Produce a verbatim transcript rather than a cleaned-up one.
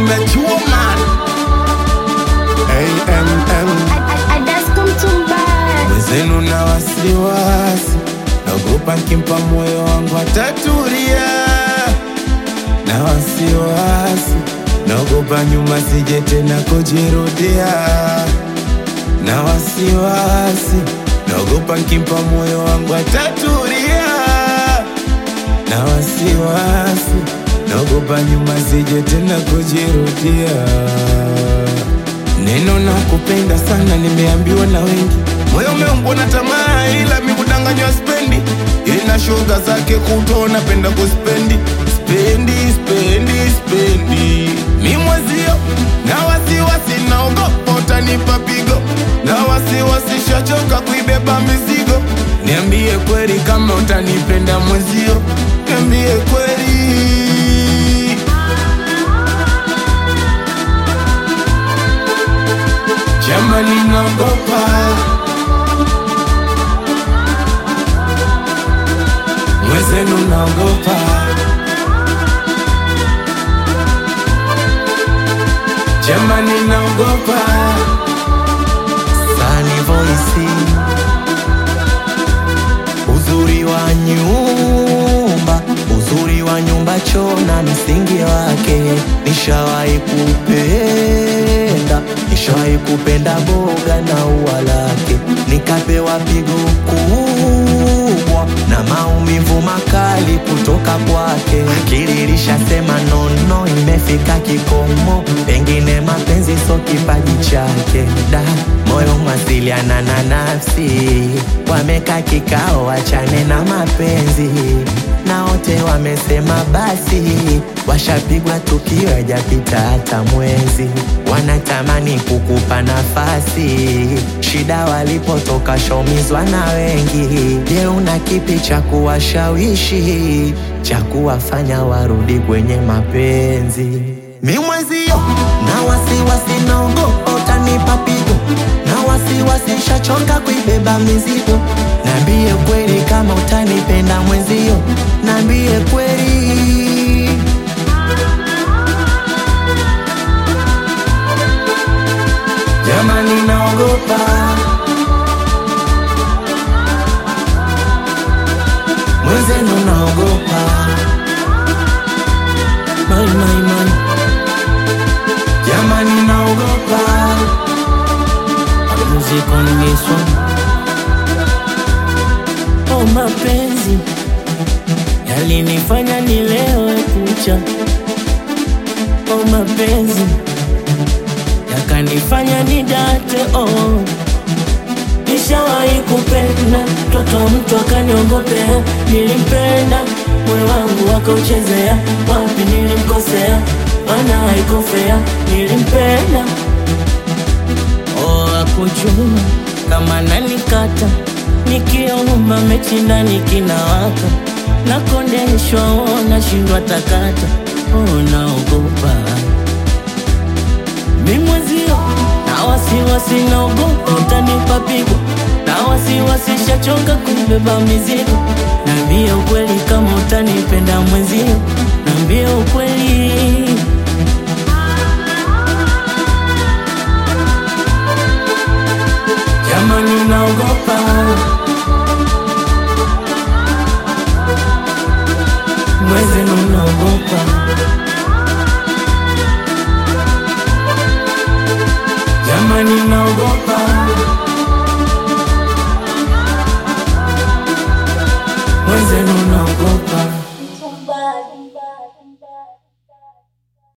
umechuma A M M mwezenu na wasiwasi, naogopa nkimpa moyo wangu atatulia. Na wasiwasi, naogopa nyuma sije tena kujirudia. Na wasiwasi, naogopa nkimpa moyo wangu atatulia. Na wasiwasi, naogopa nyuma sije tena kujirudia. Neno na kupenda sana nimeambiwa na wengi, moyo umeumbwa na tamaa ila mi kudanganywa spendi. Ina shoga zake kutona penda kuspendi. Spendi, spendi, spendi mi mwezio. Na wasiwasi naogopa utanipa pigo. Na wasiwasi shachoka kuibeba mizigo. Niambie kweli kama utanipenda mwezio. Niambie kweli. Jamani naogopa, mwezenu naogopa. Jamani naogopa. Sunny Voice. Uzuri wa nyumba, uzuri wa nyumba chona msingi wake. Nishawahi kupenda, nishawahi kupenda boga na ua lake. Nikapewa pigo kubwa na maumivu makali kutoka kwake. Akili ilishasema no no, imefika kikomo. Pengine mapenzi so kipaji chake. Da, moyo mwasiliana na nafsi. Wameka kikao wachane na mapenzi. Na wote wamesema basi. Washapigwa tukio hajapita hata mwezi. Wanatamani kukupa nafasi. Shida walipotoka shaumizwa na wengi. Je, una kipi cha kuwashawishi, cha kuwafanya warudi kwenye mapenzi? Mi mwezio na wasiwasi naogopa utanipa pigo. Na wasiwasi shachoka kuibeba mizigo. Niambie kweli kama utanipenda mwezio. Niambie kweli. Jamani naogopa, mwezenu naogopa. My, my, my. Jamani naogopa. Music on this one. Oh, mapenzi yalinifanya nilewe kucha. Oh, mapenzi yakanifanya nidate. Oh, nishawahi kupenda toto mtu akaniongopea. Nilimpenda moyo wangu wakauchezea. Wapi nilimkosea, wana haikofea. Nilimpenda oh, akujua kama nanikata. Nikiomba mechi ndani kinawaka. Nakondeshwa oh, nashindwa takata. Oh, naogopa mi mwezio. Na wasiwasi naogopa utanipa pigo. Na wasiwasi shachoka kubeba mizigo. Niambie ukweli kama utanipenda mwezio.